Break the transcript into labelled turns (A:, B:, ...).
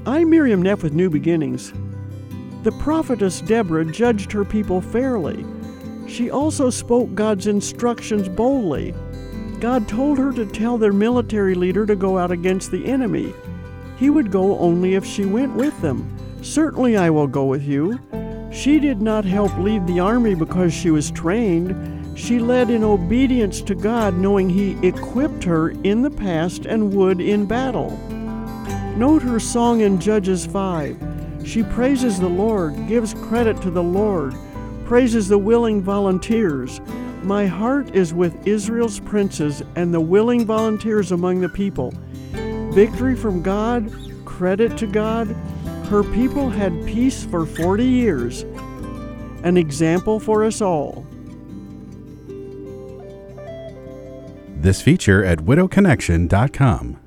A: I'm Miriam Neff with New Beginnings. The prophetess Deborah judged her people fairly. She also spoke God's instructions boldly. God told her to tell their military leader to go out against the enemy. He would go only if she went with them. Certainly I will go with you. She did not help lead the army because she was trained. She led in obedience to God, knowing He equipped her in the past and would in battle. Note her song in Judges 5. She praises the Lord, gives credit to the Lord, praises the willing volunteers. My heart is with Israel's princes and the willing volunteers among the people. Victory from God, credit to God. Her people had peace for 40 years. An example for us all.
B: This feature at widowconnection.com.